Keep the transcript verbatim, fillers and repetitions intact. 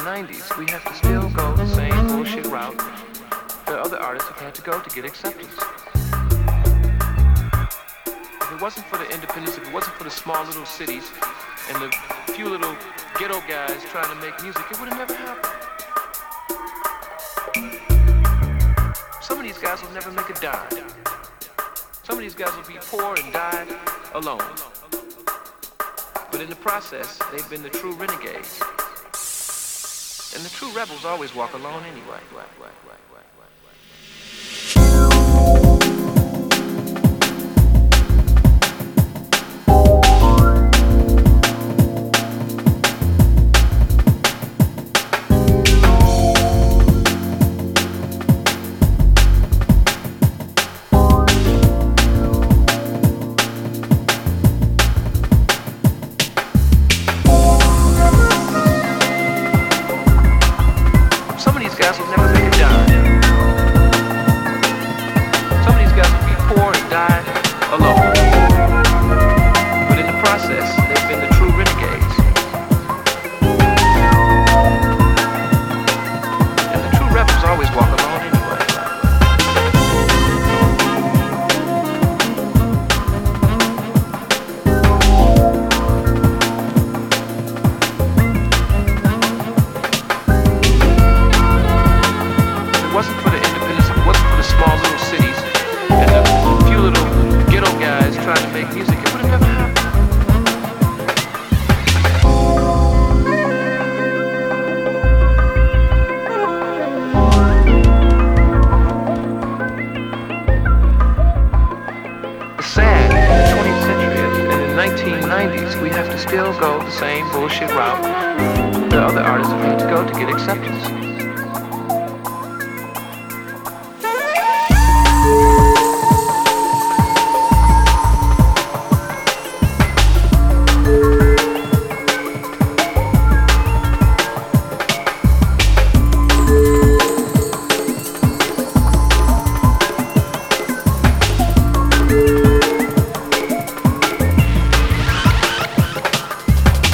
nineties, we have to still go the same bullshit route that other artists have had to go to get acceptance. If it wasn't for the independence, if it wasn't for the small little cities and the few little ghetto guys trying to make music, it would have never happened. Some of these guys will never make a dime. Some of these guys will be poor and die alone. But in the process, they've been the true renegades. And the true rebels always walk alone anyway. We have to still go the same bullshit route that other artists have had to go to get acceptance.